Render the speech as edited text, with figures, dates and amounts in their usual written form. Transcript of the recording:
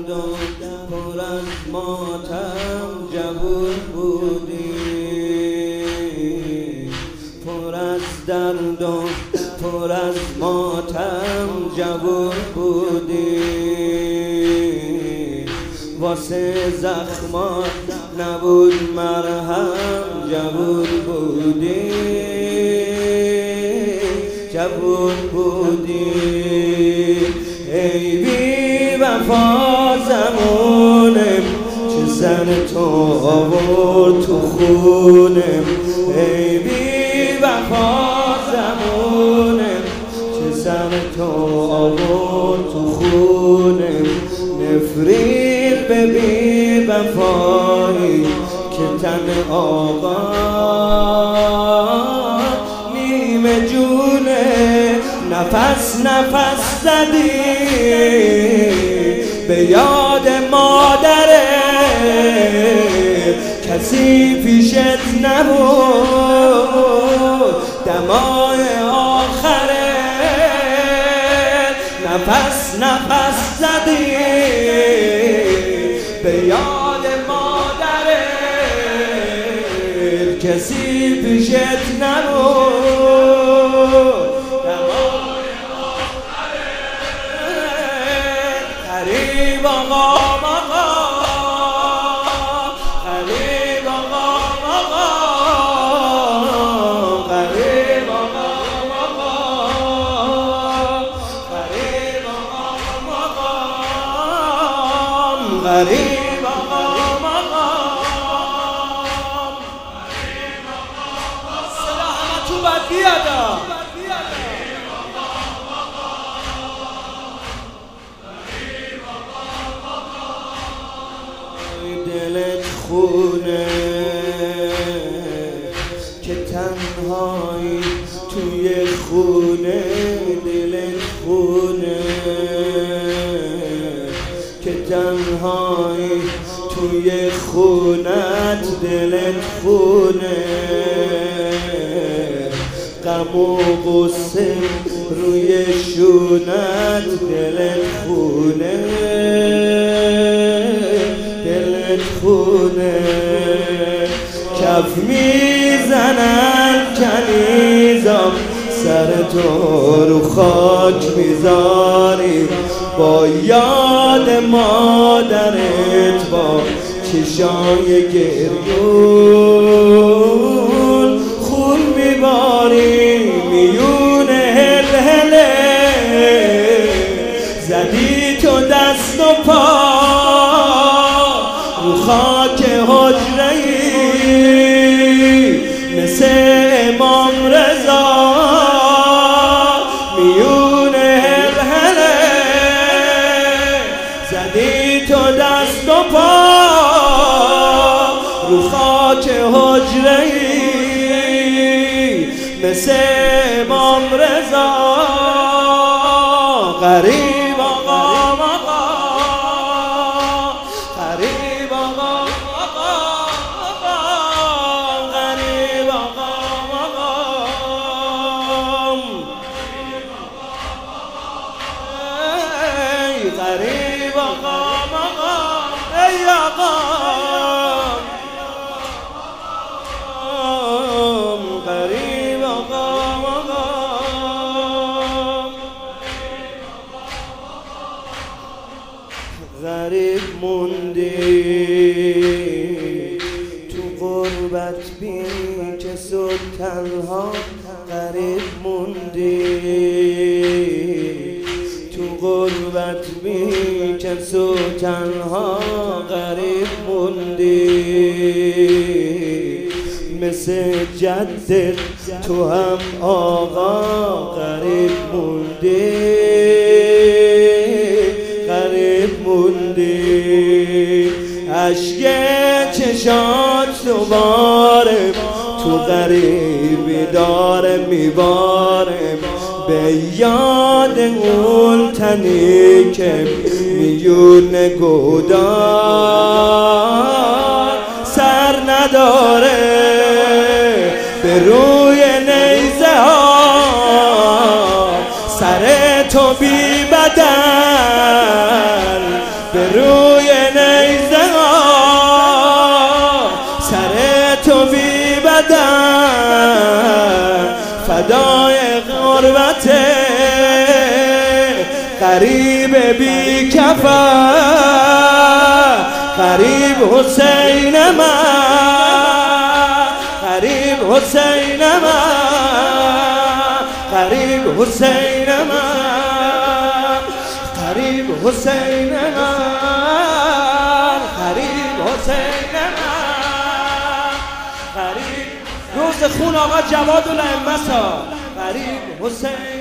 درد و پر از ماتم جبور بودی، پر از درد و پر از ماتم جبور بودی، واسه زخمات نبود مرهم جبور بودی، جبور بودی. ای بی وفا زمانم چه سر تو آورد تو خونم، ای بی وفا زمانم چه سر تو آورد تو خونم. نفرین به بی وفایی که تن آقا نیمه جونه، نفس نفس زدی به یاد مادره، کسی پیشت نبود دمای آخره، نفس نفس زدی به یاد مادره، کسی پیشت نبود دمای آخره. غریب آقا غریب آقا غریب آقا غریب آقا غریب آقا صدا همه تو باید بیادا. دلت خونه که تنهایی توی خونه، دلت خونه که تنهایی توی خونت، دلت خونه غم و غصه روی شونت، دلت خونه دلت خونه. کف میزنن کنیزم سر تو رو خاک میذاری، با یاد مادرت با چشای گریون خون میباری، میون هلهله زدی تو دست و پا رو خاک حجره‌ای مثل امام رضا، میون هلهله زدی تو دست و پا رو خاک حجره‌ای مثل امام رضا. غریب آقا غریب آقا غریب آقا ای غریب آقا ای آقا غریب آقا غریب موندی تو غربت بی کس و تنها، غریب موندی تو غربت بی کس و تنها، غریب موندی مثل جدت تو هم آقا، غریب موندی غریب موندی. عشق چشات دوباره تو غریبی داره میباره، به یاد اون تنی که میونه گودار سر نداره، به روی نیزه ها سر تو بی بدن، به روی بدن فدای غربت غریب بی کفن غریب حسین من غریب حسین من غریب حسین من غریب حسین من غریب حسین من غریب روز خون آقا جواد الائمه غریب حسین